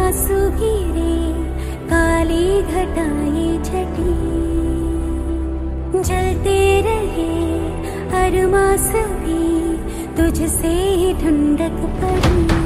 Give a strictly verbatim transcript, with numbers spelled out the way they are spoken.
आंसू गिरे, काली घटाएं छटी, जलते रहे अरमां सभी, तुझसे ही ठंडक पड़ी।